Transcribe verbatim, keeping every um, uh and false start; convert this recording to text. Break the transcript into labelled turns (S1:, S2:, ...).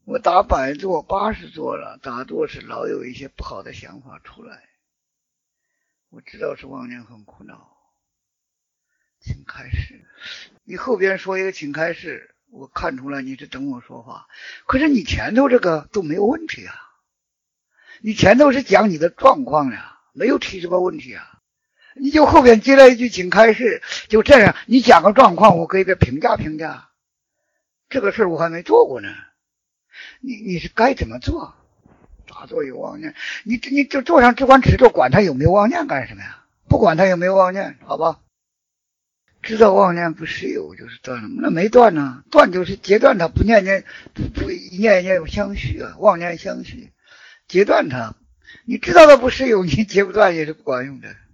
S1: 我打百坐八十坐了，大多是老有一些不好的想法出来。我知道是妄念很苦恼，请开示。你后边说一个请开示，我看出来你是等我说话，可是你前头这个都没有问题啊，你前头是讲你的状况呀，没有提什么问题啊，你就后边接了一句请开示，就这样你讲个状况，我可以给评价评价，这个事我还没做过呢，你你是该怎么做？打坐有妄念，你你就坐上只管持咒，管他有没有妄念干什么呀？不管他有没有妄念，好吧？知道妄念不是有就是断了，那没断呢，断就是截断它，不念念不不一念一念有相续啊，妄念相续，截断它。你知道它不是有，你截不断也是不管用的。